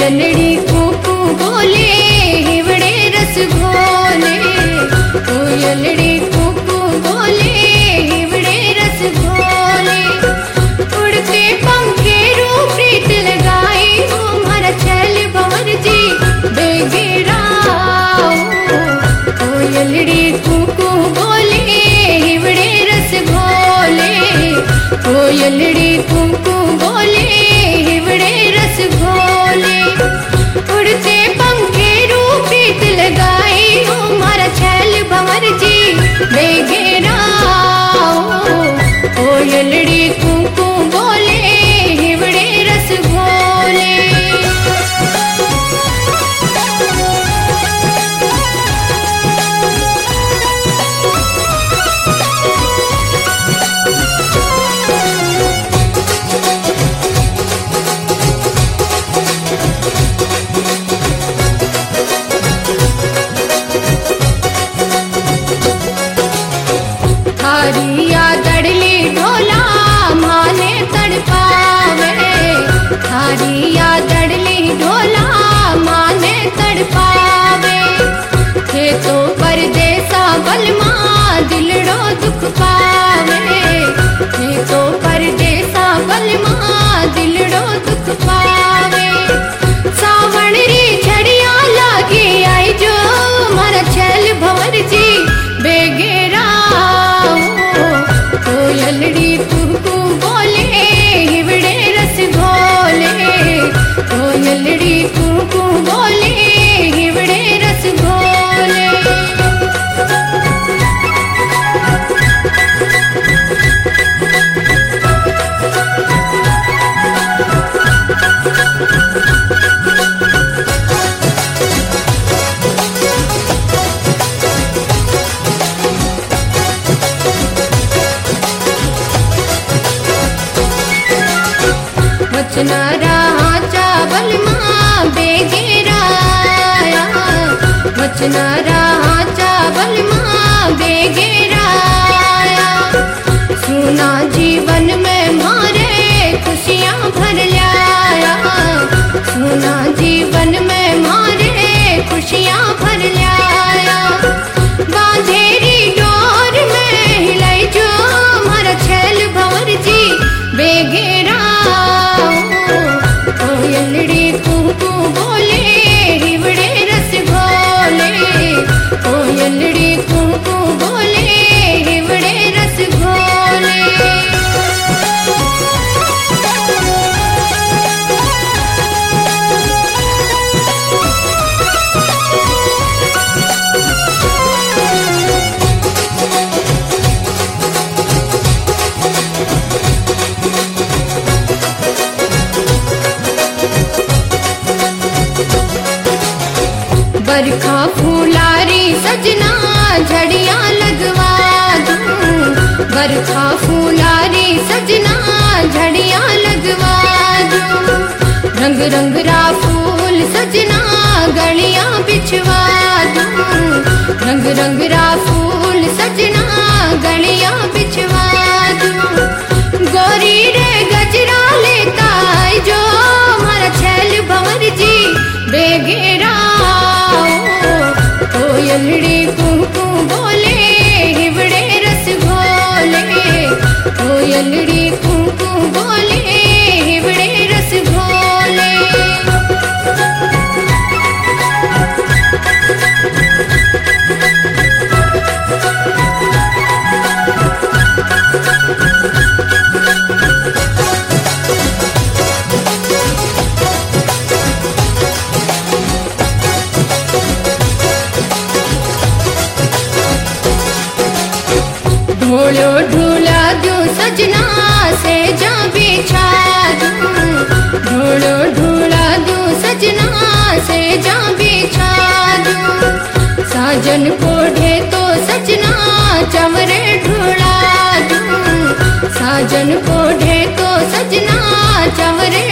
कोयलड़ी कूकू बोले हिवड़े रस घोले, कोयलड़ी कूकू बोले हिवड़े रस घोले। उड़ते पंखे रू प्रीत लगाई हो मारा छैल भंवर जी बेगेराओ। कोयलड़ी कूकू बोले हिवड़े रस घोले, कोयलड़ी कूकू बोले हिवड़े रस घोले। उड़ते पंखे रू प्रीत लगाई हो मारा छैल भंवर जी बेगेराओ। कोयलड़ी कूकू बोले हिवड़े रस घोले। थारिया दड़ली ढोला माने तड़पावे, थारिया दड़ली ढोला माने तड़पावे। खेतो परदेसा बलमा दिलड़ो दुख पावे, खेतो परदेसा बलमा दिलड़ो दुख पावे। सावण री झड़िया लागे आई जो मारा छैल भंवर जी बेगेराओ। कोयलड़ी कूकू बोले हिवड़े रस घोले, कोयलड़ी कूकू बोले हिवड़े रस घोले। वचनारा चावल माँ बेगेराया, वचनारा चावल माँ बेगेराया। सुना जीवन में मारे खुशियाँ भर लाया, सुना जीवन में मारे खुशियाँ भर लाया। बांधेरी डोर में हिलाई जो मारा छैल भंवर जी बेगेराओ। कोयलड़ी कूकू बोले हिवड़े रस घोले, कोयलड़ी कूकू बोले हिवड़े रस घोले। बरखा फूलारी सजना झड़ियाँ लगवा दूँ, बरखा फूलारी सजना झड़ियाँ लगवा दूँ। रंग रंग रा फूल सजना गलियाँ बिछवा दूँ, रंग रंग रा फूल सजना गलियाँ बिछवा दूँ। गोरी रे गजरा लेता है जो मारा छैल भंवर जी बेगेराओ। कोयलड़ी कूकू बोले हिवड़े रस घोले, कोयलड़ी कूकू बोले हिवड़े रस घोले। ढोलो ढूला दूँ सजना से जा बिछा दूँ, ढोलो ढूला दूँ सजना से जा बिछा दूँ। साजन कोढ़े तो सजना चमरे ढूला दूँ, साजन कोढ़े तो सजना चमरे